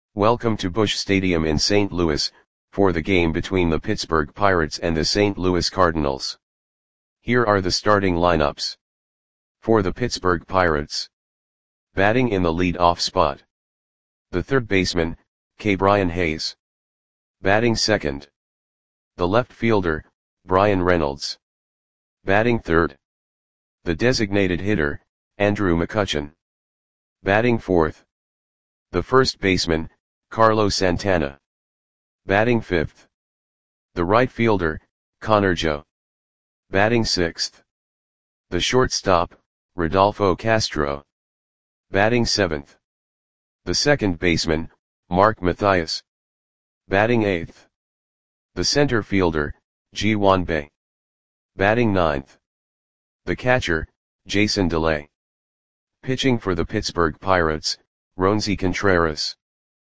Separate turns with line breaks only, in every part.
Welcome to Busch Stadium in St. Louis, for the game between the Pittsburgh Pirates and the St. Louis Cardinals. Here are the starting lineups. For the Pittsburgh Pirates. Batting in the lead-off spot. The third baseman, Ke'Bryan Hayes. Batting second. The left fielder, Bryan Reynolds. Batting third. The designated hitter, Andrew McCutchen. Batting fourth. The first baseman, Carlos Santana. Batting fifth. The right fielder, Connor Joe. Batting sixth. The shortstop, Rodolfo Castro. Batting seventh. The second baseman, Mark Mathias. Batting eighth. The center fielder, Ji-hwan Bae. Batting ninth. The catcher, Jason DeLay. Pitching for the Pittsburgh Pirates, Roansy Contreras.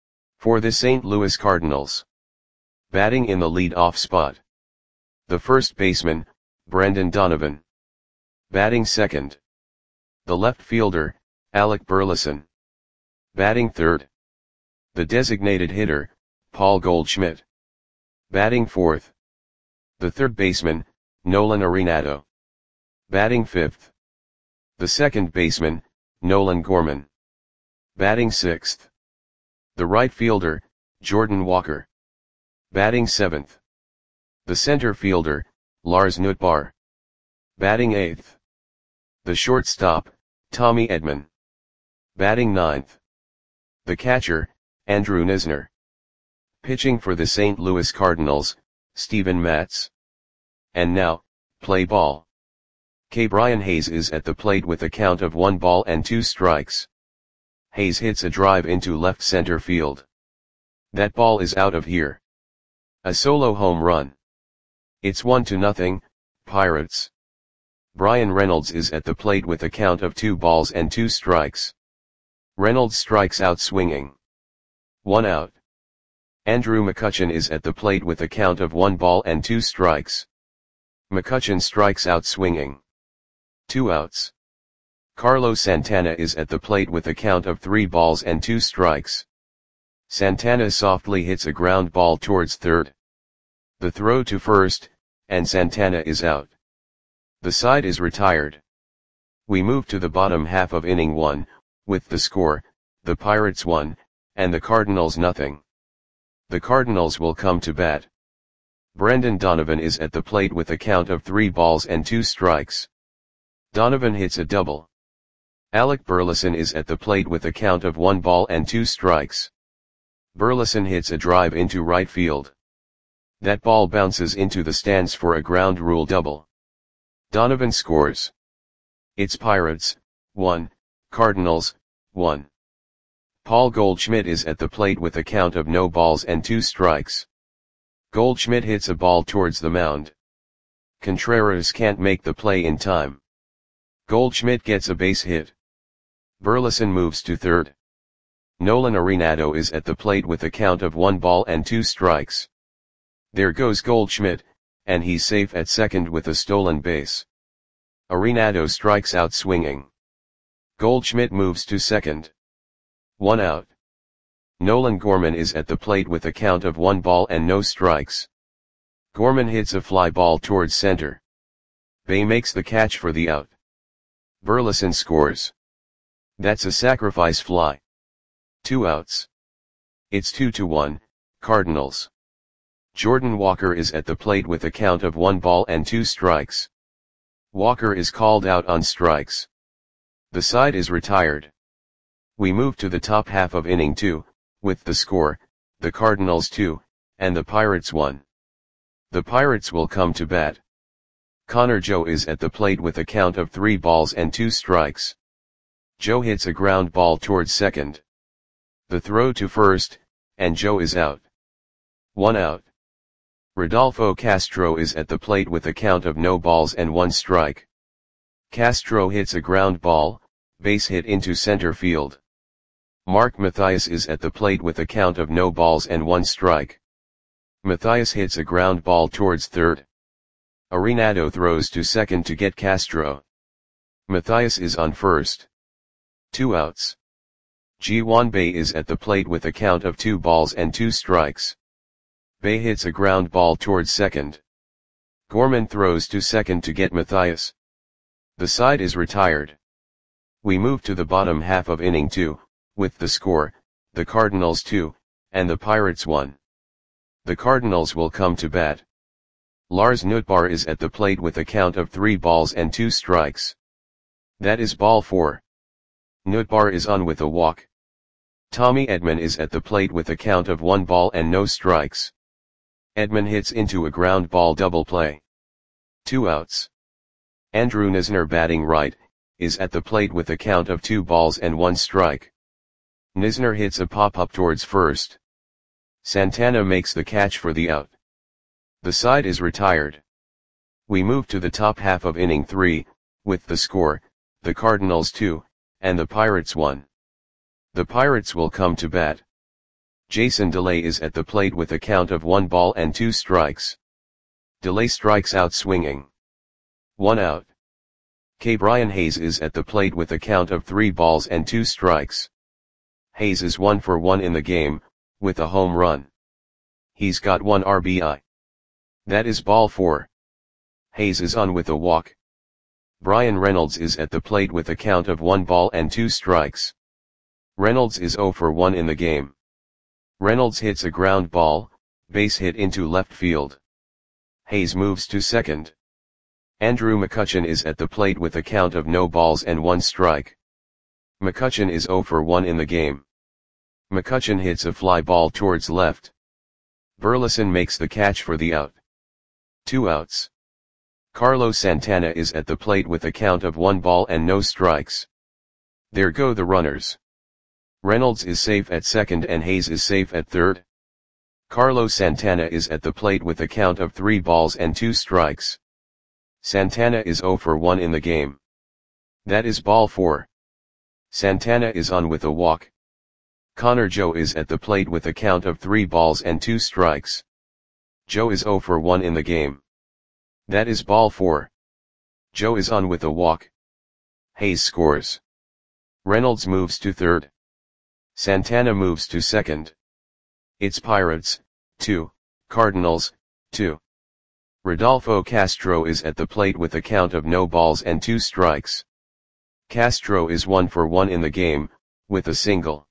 For the St. Louis Cardinals. Batting in the lead-off spot. The first baseman, Brendan Donovan. Batting second. The left fielder, Alec Burleson. Batting third. The designated hitter, Paul Goldschmidt. Batting fourth. The third baseman, Nolan Arenado. Batting fifth. The second baseman, Nolan Gorman. Batting sixth. The right fielder, Jordan Walker. Batting seventh. The center fielder, Lars Nootbaar. Batting eighth. The shortstop, Tommy Edman. Batting ninth. The catcher, Andrew Knizner. Pitching for the St. Louis Cardinals, Steven Matz. And now, play ball. Ke'Bryan Hayes is at the plate with a count of 1-2 strikes. Hayes hits a drive into left center field. That ball is out of here. A solo home run. It's 1-0, Pirates. Bryan Reynolds is at the plate with a count of 2 strikes. Reynolds strikes out swinging. 1 out. Andrew McCutchen is at the plate with a count of 1-2 strikes. McCutchen strikes out swinging. 2 outs. Carlos Santana is at the plate with a count of 3-2 strikes. Santana softly hits a ground ball towards third. The throw to first, and Santana is out. The side is retired. We move to the bottom half of inning 1, with the score, the Pirates 1, and the Cardinals 0. The Cardinals will come to bat. Brendan Donovan is at the plate with a count of 3-2 strikes. Donovan hits a double. Alec Burleson is at the plate with a count of 1-2 strikes. Burleson hits a drive into right field. That ball bounces into the stands for a ground rule double. Donovan scores. It's Pirates, 1, Cardinals, 1. Paul Goldschmidt is at the plate with a count of 0-2 strikes. Goldschmidt hits a ball towards the mound. Contreras can't make the play in time. Goldschmidt gets a base hit. Burleson moves to third. Nolan Arenado is at the plate with a count of 1-2 strikes. There goes Goldschmidt, and he's safe at second with a stolen base. Arenado strikes out swinging. Goldschmidt moves to second. 1 out. Nolan Gorman is at the plate with a count of 1-0 strikes. Gorman hits a fly ball towards center. Bae makes the catch for the out. Burleson scores. That's a sacrifice fly. 2 outs. It's 2-1, Cardinals. Jordan Walker is at the plate with a count of 1-2 strikes. Walker is called out on strikes. The side is retired. We move to the top half of inning 2, with the score, the Cardinals 2, and the Pirates 1. The Pirates will come to bat. Connor Joe is at the plate with a count of 3-2 strikes. Joe hits a ground ball towards second. The throw to first, and Joe is out. 1 out. Rodolfo Castro is at the plate with a count of 0-1 strike. Castro hits a ground ball, base hit into center field. Mark Mathias is at the plate with a count of 0-1 strike. Mathias hits a ground ball towards third. Arenado throws to second to get Castro. Mathias is on first. 2 outs. Ji-Hwan Bae is at the plate with a count of 2 balls and 2 strikes. Bae hits a ground ball towards second. Gorman throws to second to get Matthias. The side is retired. We move to the bottom half of inning 2, with the score, the Cardinals 2, and the Pirates 1. The Cardinals will come to bat. Lars Nootbaar is at the plate with a count of 3 balls and 2 strikes. That is ball 4. Nootbaar is on with a walk. Tommy Edman is at the plate with a count of 1 ball and no strikes. Edman hits into a ground ball double play. 2 outs. Andrew Knizner, batting right, is at the plate with a count of 2 balls and 1 strike. Knizner hits a pop-up towards first. Santana makes the catch for the out. The side is retired. We move to the top half of inning 3, with the score, the Cardinals 2, and the Pirates 1. The Pirates will come to bat. Jason DeLay is at the plate with a count of 1 ball and 2 strikes. DeLay strikes out swinging. 1 out. K. Brian Hayes is at the plate with a count of 3 balls and 2 strikes. Hayes is 1 for 1 in the game, with a home run. He's got 1 RBI. That is ball 4. Hayes is on with a walk. Brian Reynolds is at the plate with a count of 1 ball and 2 strikes. Reynolds is 0 for 1 in the game. Reynolds hits a ground ball, base hit into left field. Hayes moves to second. Andrew McCutchen is at the plate with a count of no balls and 1 strike. McCutchen is 0 for 1 in the game. McCutchen hits a fly ball towards left. Burleson makes the catch for the out. 2 outs. Carlos Santana is at the plate with a count of 1 ball and no strikes. There go the runners. Reynolds is safe at second and Hayes is safe at third. Carlos Santana is at the plate with a count of 3 balls and 2 strikes. Santana is 0 for 1 in the game. That is ball 4. Santana is on with a walk. Connor Joe is at the plate with a count of 3 balls and 2 strikes. Joe is 0 for 1 in the game. That is ball 4. Joe is on with a walk. Hayes scores. Reynolds moves to third. Santana moves to second. It's Pirates, 2, Cardinals, 2. Rodolfo Castro is at the plate with a count of no balls and 2 strikes. Castro is 1 for 1 in the game, with a single.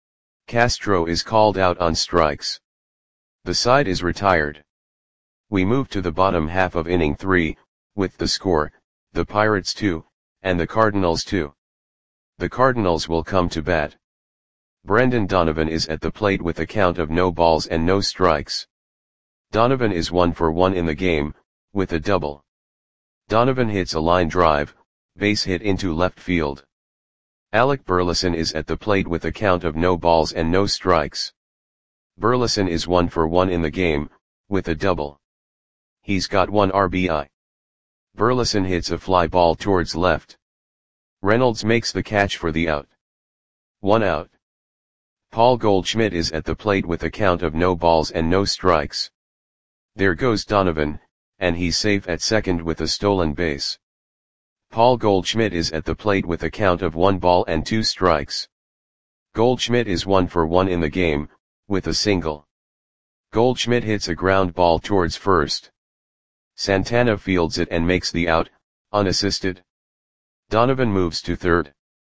Castro is called out on strikes. The side is retired. We move to the bottom half of inning 3, with the score, the Pirates 2, and the Cardinals 2. The Cardinals will come to bat. Brendan Donovan is at the plate with a count of no balls and no strikes. Donovan is 1 for 1 in the game, with a double. Donovan hits a line drive, base hit into left field. Alec Burleson is at the plate with a count of no balls and no strikes. Burleson is 1 for 1 in the game, with a double. He's got 1 RBI. Burleson hits a fly ball towards left. Reynolds makes the catch for the out. 1 out. Paul Goldschmidt is at the plate with a count of no balls and no strikes. There goes Donovan, and he's safe at second with a stolen base. Paul Goldschmidt is at the plate with a count of 1 ball and 2 strikes. Goldschmidt is 1 for 1 in the game, with a single. Goldschmidt hits a ground ball towards first. Santana fields it and makes the out, unassisted. Donovan moves to third.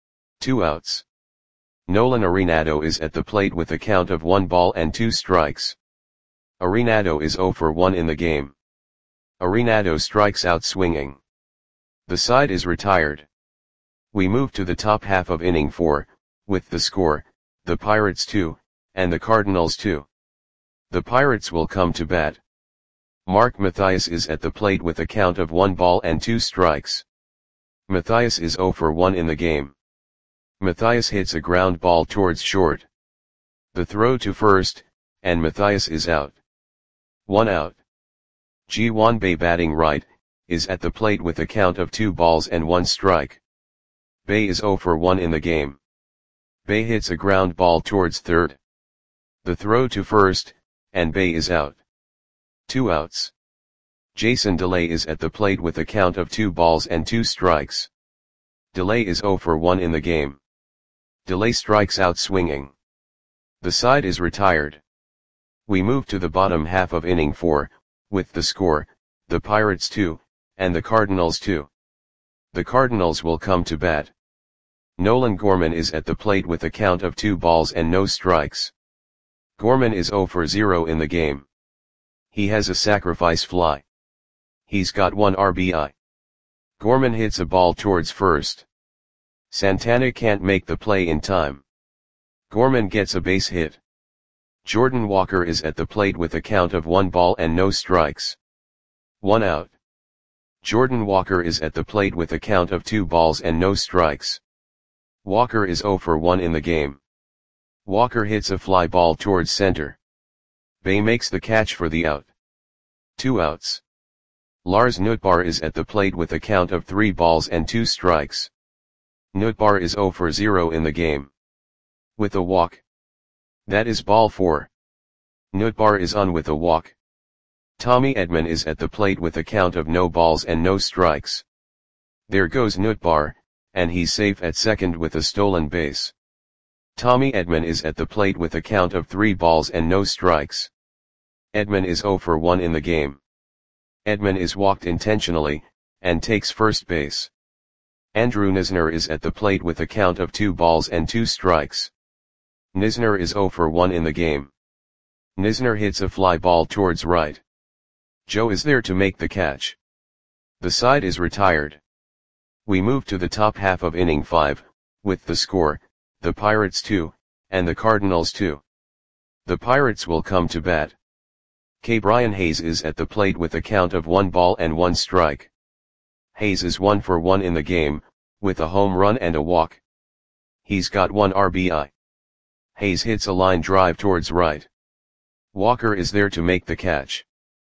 2 outs. Nolan Arenado is at the plate with a count of 1 ball and 2 strikes. Arenado is 0 for 1 in the game. Arenado strikes out swinging. The side is retired. We move to the top half of inning 4, with the score, the Pirates 2, and the Cardinals 2. The Pirates will come to bat. Mark Mathias is at the plate with a count of 1 ball and 2 strikes. Mathias is 0 for 1 in the game. Mathias hits a ground ball towards short. The throw to first, and Mathias is out. 1 out. Ji-Hwan Bae, batting right, is at the plate with a count of 2 balls and 1 strike. Bae is 0 for 1 in the game. Bae hits a ground ball towards third. The throw to first, and Bae is out. 2 outs. Jason DeLay is at the plate with a count of 2 balls and 2 strikes. DeLay is 0 for 1 in the game. Delay strikes out swinging. The side is retired. We move to the bottom half of inning 4, with the score, the Pirates 2, and the Cardinals 2. The Cardinals will come to bat. Nolan Gorman is at the plate with a count of 2 balls and no strikes. Gorman is 0 for 0 in the game. He has a sacrifice fly. He's got 1 RBI. Gorman hits a ball towards first. Santana can't make the play in time. Gorman gets a base hit. Jordan Walker is at the plate with a count of 1 ball and no strikes. 1 out. Jordan Walker is at the plate with a count of 2 balls and no strikes. Walker is 0 for 1 in the game. Walker hits a fly ball towards center. Bay makes the catch for the out. 2 outs. Lars Nootbaar is at the plate with a count of 3 balls and 2 strikes. Nootbaar is 0 for 0 in the game. With a walk. That is ball 4. Nootbaar is on with a walk. Tommy Edman is at the plate with a count of no balls and no strikes. There goes Nootbaar, and he's safe at second with a stolen base. Tommy Edman is at the plate with a count of 3 balls and no strikes. Edman is 0 for 1 in the game. Edman is walked intentionally, and takes first base. Andrew Knizner is at the plate with a count of 2 balls and 2 strikes. Knizner is 0 for 1 in the game. Knizner hits a fly ball towards right. Joe is there to make the catch. The side is retired. We move to the top half of inning 5, with the score, the Pirates 2, and the Cardinals 2. The Pirates will come to bat. Brian Hayes is at the plate with a count of 1 ball and 1 strike. Hayes is 1 for 1 in the game, with a home run and a walk. He's got 1 RBI. Hayes hits a line drive towards right. Walker is there to make the catch.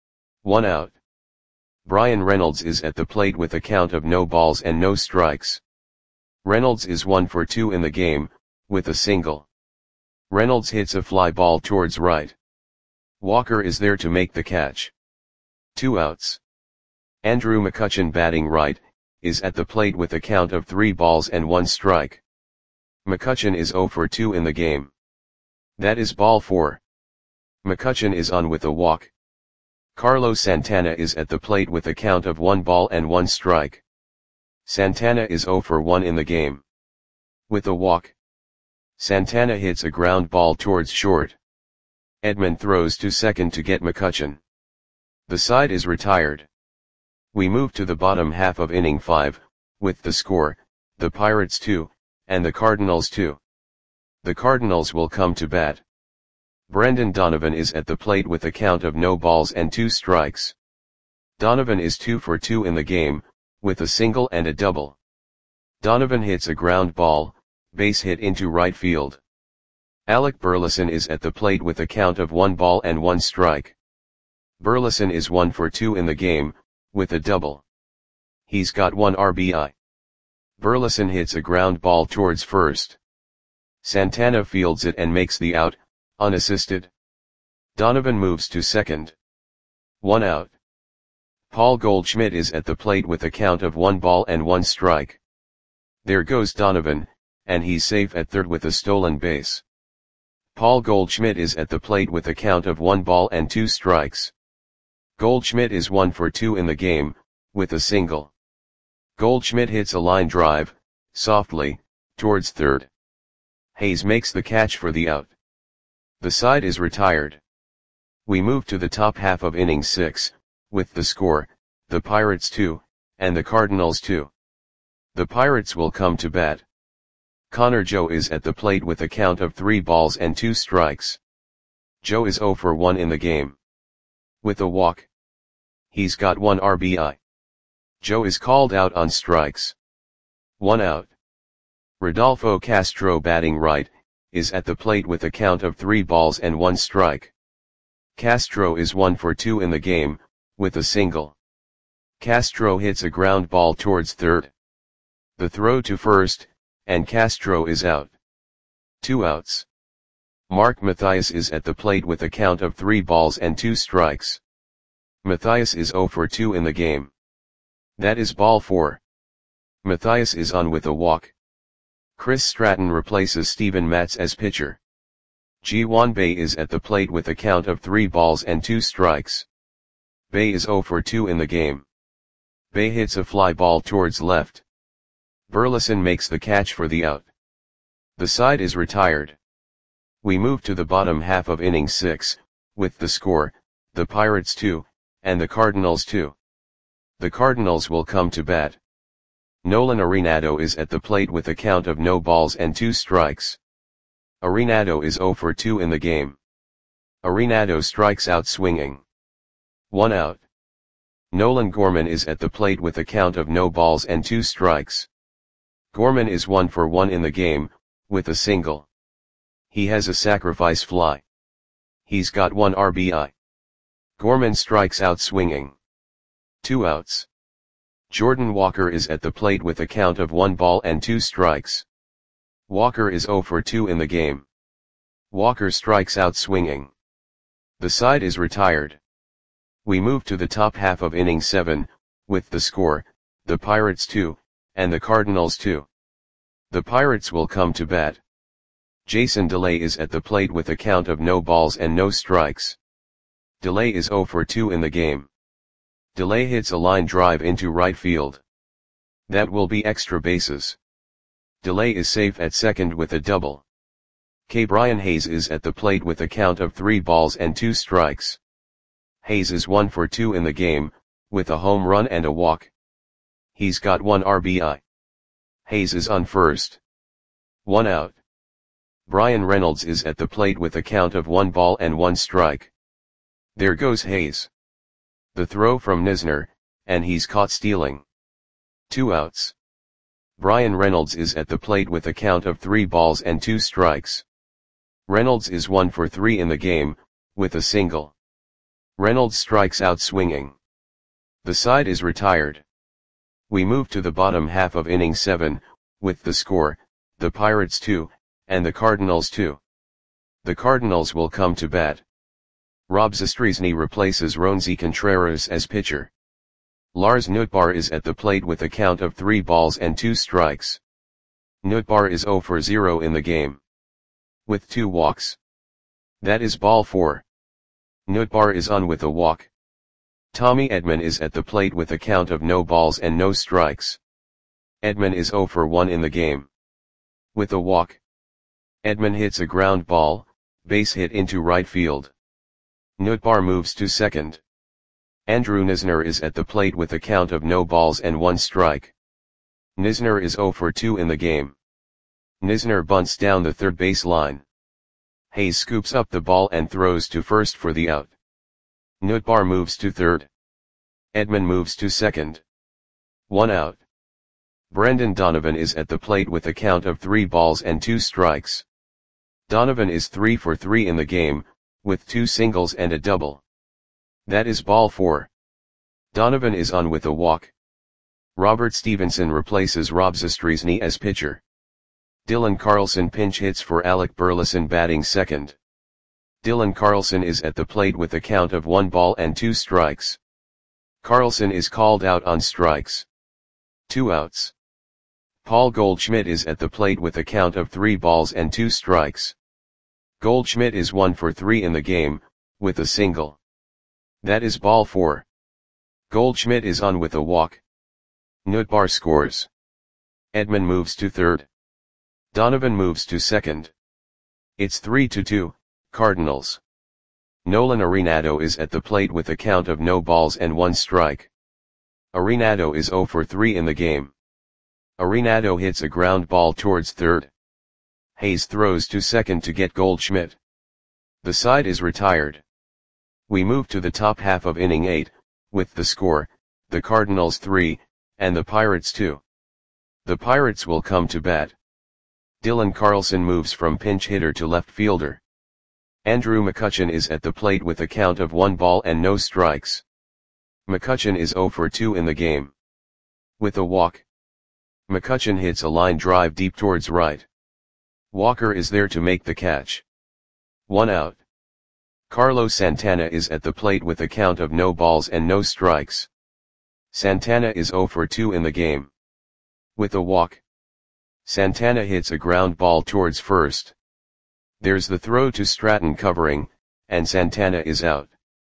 1 out. Brian Reynolds is at the plate with a count of no balls and no strikes. Reynolds is 1 for 2 in the game, with a single. Reynolds hits a fly ball towards right. Walker is there to make the catch. 2 outs. Andrew McCutchen batting right, is at the plate with a count of 3 balls and 1 strike. McCutchen is 0 for 2 in the game. That is ball 4. McCutchen is on with a walk. Carlos Santana is at the plate with a count of 1 ball and 1 strike. Santana is 0 for 1 in the game. With a walk. Santana hits a ground ball towards short. Edman throws to second to get McCutchen. The side is retired. We move to the bottom half of inning 5, with the score, the Pirates 2, and the Cardinals 2. The Cardinals will come to bat. Brendan Donovan is at the plate with a count of no balls and 2 strikes. Donovan is 2 for 2 in the game, with a single and a double. Donovan hits a ground ball, base hit into right field. Alec Burleson is at the plate with a count of 1 ball and 1 strike. Burleson is 1 for 2 in the game, with a double. He's got 1 RBI. Burleson hits a ground ball towards first. Santana fields it and makes the out, unassisted. Donovan moves to second. 1 out. Paul Goldschmidt is at the plate with a count of 1 ball and 1 strike. There goes Donovan, and he's safe at third with a stolen base. Paul Goldschmidt is at the plate with a count of 1 ball and 2 strikes. Goldschmidt is 1 for 2 in the game, with a single. Goldschmidt hits a line drive, softly, towards third. Hayes makes the catch for the out. The side is retired. We move to the top half of inning 6, with the score, the Pirates 2, and the Cardinals 2. The Pirates will come to bat. Connor Joe is at the plate with a count of 3 balls and 2 strikes. Joe is 0 for 1 in the game. With a walk. He's got 1 RBI. Joe is called out on strikes. 1 out. Rodolfo Castro batting right, is at the plate with a count of 3 balls and 1 strike. Castro is 1 for 2 in the game, with a single. Castro hits a ground ball towards third. The throw to first, and Castro is out. 2 outs. Mark Mathias is at the plate with a count of 3 balls and 2 strikes. Mathias is 0 for 2 in the game. That is ball 4. Mathias is on with a walk. Chris Stratton replaces Steven Matz as pitcher. Ji-hwan Bae is at the plate with a count of 3 balls and 2 strikes. Bae is 0 for 2 in the game. Bae hits a fly ball towards left. Burleson makes the catch for the out. The side is retired. We move to the bottom half of inning 6, with the score, the Pirates 2, and the Cardinals 2. The Cardinals will come to bat. Nolan Arenado is at the plate with a count of no balls and 2 strikes. Arenado is 0 for 2 in the game. Arenado strikes out swinging. 1 out. Nolan Gorman is at the plate with a count of no balls and 2 strikes. Gorman is 1 for 1 in the game, with a single. He has a sacrifice fly. He's got 1 RBI. Gorman strikes out swinging. 2 outs. Jordan Walker is at the plate with a count of 1 ball and 2 strikes. Walker is 0 for 2 in the game. Walker strikes out swinging. The side is retired. We move to the top half of inning 7, with the score, the Pirates 2, and the Cardinals 2. The Pirates will come to bat. Jason DeLay is at the plate with a count of no balls and no strikes. DeLay is 0 for 2 in the game. DeLay hits a line drive into right field. That will be extra bases. DeLay is safe at second with a double. Brian Hayes is at the plate with a count of 3 balls and 2 strikes. Hayes is 1 for 2 in the game, with a home run and a walk. He's got 1 RBI. Hayes is on first. 1 out. Brian Reynolds is at the plate with a count of 1 ball and 1 strike. There goes Hayes. The throw from Knizner, and he's caught stealing. 2 outs. Brian Reynolds is at the plate with a count of 3 balls and 2 strikes. Reynolds is 1 for 3 in the game, with a single. Reynolds strikes out swinging. The side is retired. We move to the bottom half of inning 7, with the score, the Pirates 2, and the Cardinals 2. The Cardinals will come to bat. Rob Zastryzny replaces Roansy Contreras as pitcher. Lars Nootbaar is at the plate with a count of 3 balls and 2 strikes. Nootbaar is 0 for 0 in the game. With 2 walks. That is ball 4. Nootbaar is on with a walk. Tommy Edman is at the plate with a count of no balls and no strikes. Edman is 0 for 1 in the game. With a walk. Edman hits a ground ball, base hit into right field. Nootbaar moves to second. Andrew Knizner is at the plate with a count of no balls and 1 strike. Knizner is 0 for 2 in the game. Knizner bunts down the third base line. Hayes scoops up the ball and throws to first for the out. Nootbaar moves to third. Edman moves to second. 1 out. Brendan Donovan is at the plate with a count of 3 balls and 2 strikes. Donovan is 3 for 3 in the game, with 2 singles and a double. That is ball 4. Donovan is on with a walk. Robert Stevenson replaces Rob Zastryzny as pitcher. Dylan Carlson pinch hits for Alec Burleson batting second. Dylan Carlson is at the plate with a count of 1 ball and 2 strikes. Carlson is called out on strikes. 2 outs. Paul Goldschmidt is at the plate with a count of 3 balls and 2 strikes. Goldschmidt is 1 for 3 in the game, with a single. That is ball 4. Goldschmidt is on with a walk. Nootbaar scores. Edman moves to third. Donovan moves to second. It's 3-2, Cardinals. Nolan Arenado is at the plate with a count of no balls and 1 strike. Arenado is 0 for 3 in the game. Arenado hits a ground ball towards third. Hayes throws to second to get Goldschmidt. The side is retired. We move to the top half of inning 8, with the score, the Cardinals 3, and the Pirates 2. The Pirates will come to bat. Dylan Carlson moves from pinch hitter to left fielder. Andrew McCutchen is at the plate with a count of 1 ball and no strikes. McCutchen is 0 for 2 in the game. With a walk. McCutchen hits a line drive deep towards right. Walker is there to make the catch. 1 out. Carlos Santana is at the plate with a count of no balls and no strikes. Santana is 0 for 2 in the game. With a walk. Santana hits a ground ball towards first. There's the throw to Stratton covering, and Santana is out.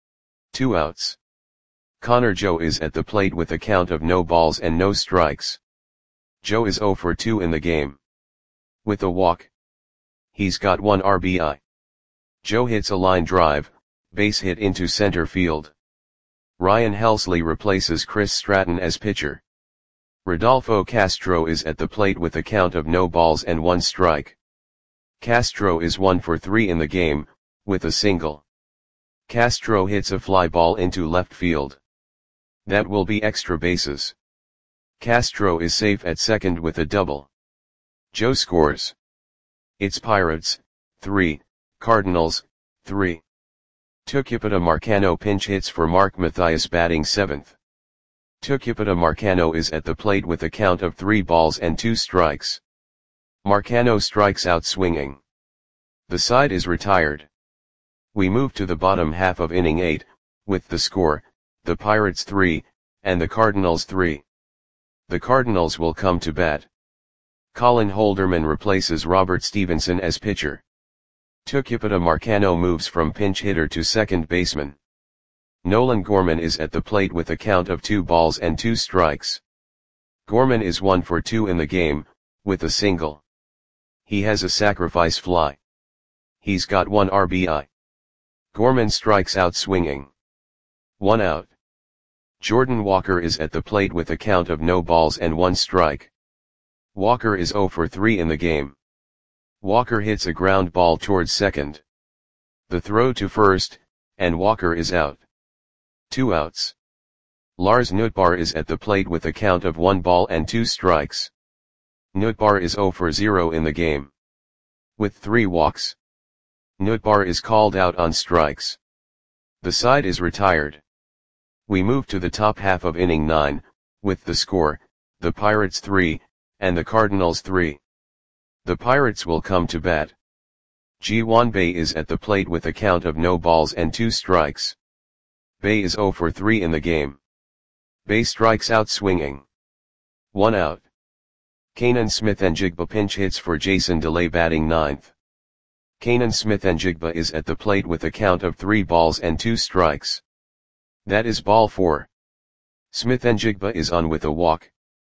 2 outs. Connor Joe is at the plate with a count of no balls and no strikes. Joe is 0 for 2 in the game. With a walk. He's got 1 RBI. Joe hits a line drive, base hit into center field. Ryan Helsley replaces Chris Stratton as pitcher. Rodolfo Castro is at the plate with a count of no balls and 1 strike. Castro is 1 for 3 in the game, with a single. Castro hits a fly ball into left field. That will be extra bases. Castro is safe at second with a double. Joe scores. It's Pirates, 3, Cardinals, 3. Tucupita Marcano pinch hits for Mark Mathias batting 7th. Tucupita Marcano is at the plate with a count of 3 balls and 2 strikes. Marcano strikes out swinging. The side is retired. We move to the bottom half of inning 8, with the score, the Pirates 3, and the Cardinals 3. The Cardinals will come to bat. Colin Holderman replaces Robert Stevenson as pitcher. Tucupita Marcano moves from pinch hitter to second baseman. Nolan Gorman is at the plate with a count of 2 balls and 2 strikes. Gorman is 1 for 2 in the game, with a single. He has a sacrifice fly. He's got 1 RBI. Gorman strikes out swinging. 1 out. Jordan Walker is at the plate with a count of no balls and 1 strike. Walker is 0 for 3 in the game. Walker hits a ground ball towards second. The throw to first, and Walker is out. 2 outs. Lars Nootbaar is at the plate with a count of 1 ball and 2 strikes. Nootbaar is 0 for 0 in the game. With 3 walks. Nootbaar is called out on strikes. The side is retired. We move to the top half of inning 9, with the score, the Pirates 3, and the Cardinals 3. The Pirates will come to bat. Ji-hwan Bae is at the plate with a count of no balls and 2 strikes. Bae is 0 for 3 in the game. Bae strikes out swinging. 1 out. Kanan Smith-Njigba pinch hits for Jason DeLay batting 9th. Kanan Smith-Njigba is at the plate with a count of 3 balls and 2 strikes. That is ball 4. Smith-Njigba is on with a walk.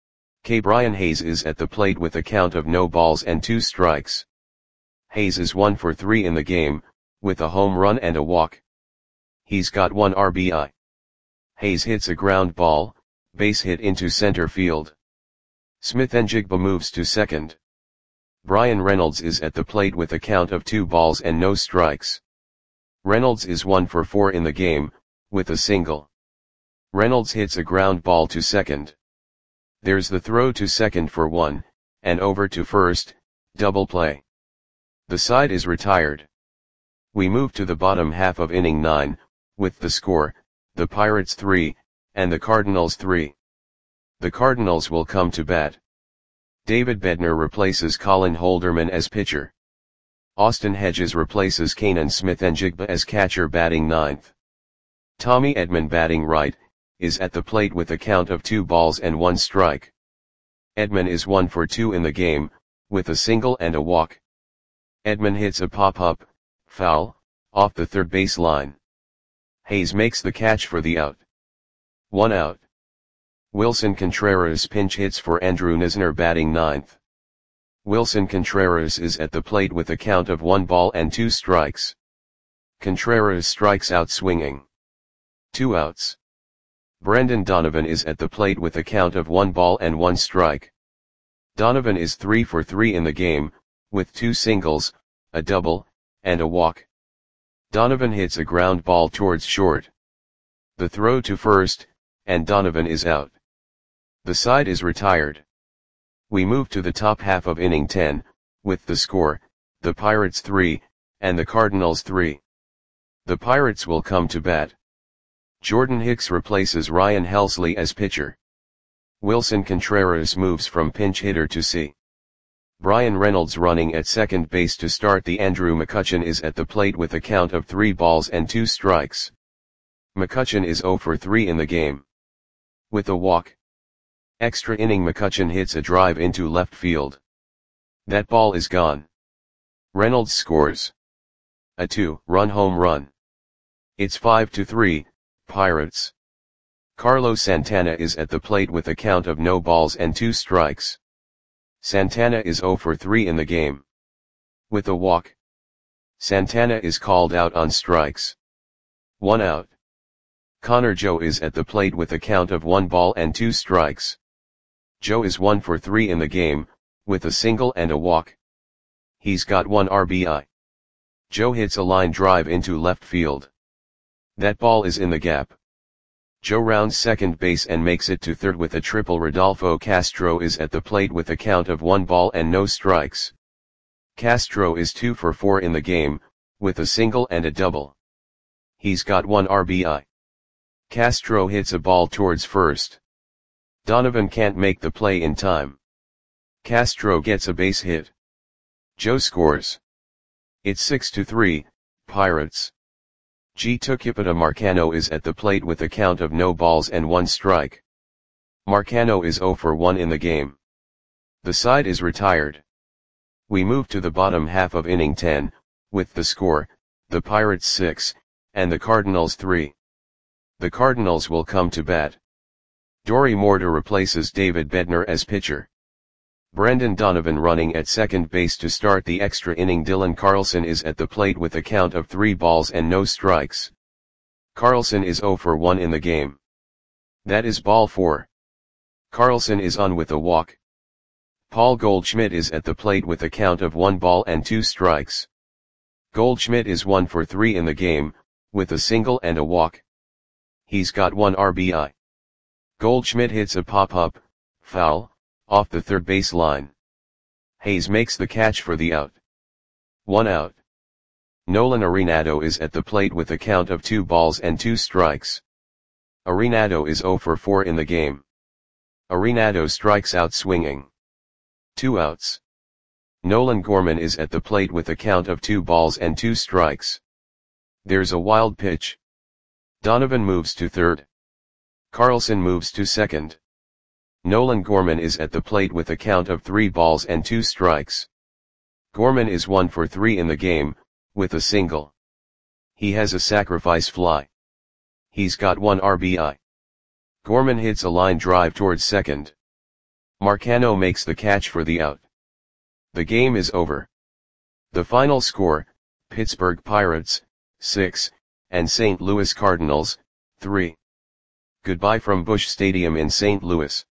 Brian Hayes is at the plate with a count of no balls and 2 strikes. Hayes is 1 for 3 in the game, with a home run and a walk. He's got 1 RBI. Hayes hits a ground ball, base hit into center field. Smith-Njigba moves to second. Brian Reynolds is at the plate with a count of 2 balls and no strikes. Reynolds is 1 for 4 in the game, with a single. Reynolds hits a ground ball to second. There's the throw to second for 1, and over to first, double play. The side is retired. We move to the bottom half of inning 9, with the score, the Pirates 3, and the Cardinals 3. The Cardinals will come to bat. David Bednar replaces Colin Holderman as pitcher. Austin Hedges replaces Kanan Smith-Njigba as catcher batting 9th. Tommy Edman batting right, is at the plate with a count of 2 balls and 1 strike. Edman is 1 for 2 in the game, with a single and a walk. Edman hits a pop-up, foul, off the third base line. Hayes makes the catch for the out. 1 out. Wilson Contreras pinch hits for Andrew Knizner batting 9th. Wilson Contreras is at the plate with a count of 1 ball and 2 strikes. Contreras strikes out swinging. 2 outs. Brendan Donovan is at the plate with a count of 1 ball and 1 strike. Donovan is 3 for 3 in the game, with 2 singles, a double, and a walk. Donovan hits a ground ball towards short. The throw to first, and Donovan is out. The side is retired. We move to the top half of inning 10, with the score, the Pirates 3, and the Cardinals 3. The Pirates will come to bat. Jordan Hicks replaces Ryan Helsley as pitcher. Wilson Contreras moves from pinch hitter to C. Brian Reynolds running at second base to start the Andrew McCutchen is at the plate with a count of 3 balls and 2 strikes. McCutchen is 0 for 3 in the game. With a walk. Extra inning McCutchen hits a drive into left field. That ball is gone. Reynolds scores a 2-run home run. It's 5-3, Pirates. Carlos Santana is at the plate with a count of no balls and 2 strikes. Santana is 0 for 3 in the game. With a walk, Santana is called out on strikes. 1 out. Connor Joe is at the plate with a count of 1 ball and 2 strikes. Joe is 1 for 3 in the game, with a single and a walk. He's got 1 RBI. Joe hits a line drive into left field. That ball is in the gap. Joe rounds second base and makes it to third with a triple. Rodolfo Castro is at the plate with a count of 1 ball and no strikes. Castro is 2 for 4 in the game, with a single and a double. He's got 1 RBI. Castro hits a ball towards first. Donovan can't make the play in time. Castro gets a base hit. Joe scores. It's 6-3, Pirates. Tucupita Marcano is at the plate with a count of no balls and 1 strike. Marcano is 0 for 1 in the game. The side is retired. We move to the bottom half of inning 10, with the score, the Pirates 6, and the Cardinals 3. The Cardinals will come to bat. Dory Morta replaces David Bednar as pitcher. Brendan Donovan running at second base to start the extra inning. Dylan Carlson is at the plate with a count of 3 balls and no strikes. Carlson is 0 for 1 in the game. That is ball 4. Carlson is on with a walk. Paul Goldschmidt is at the plate with a count of 1 ball and 2 strikes. Goldschmidt is 1 for 3 in the game, with a single and a walk. He's got 1 RBI. Goldschmidt hits a pop-up, foul, off the third base line. Hayes makes the catch for the out. 1 out. Nolan Arenado is at the plate with a count of 2 balls and 2 strikes. Arenado is 0 for 4 in the game. Arenado strikes out swinging. 2 outs. Nolan Gorman is at the plate with a count of 2 balls and 2 strikes. There's a wild pitch. Donovan moves to third. Carlson moves to second. Nolan Gorman is at the plate with a count of 3 balls and 2 strikes. Gorman is 1 for 3 in the game, with a single. He has a sacrifice fly. He's got 1 RBI. Gorman hits a line drive towards second. Marcano makes the catch for the out. The game is over. The final score, Pittsburgh Pirates, 6, and St. Louis Cardinals, 3. Goodbye from Busch Stadium in St. Louis.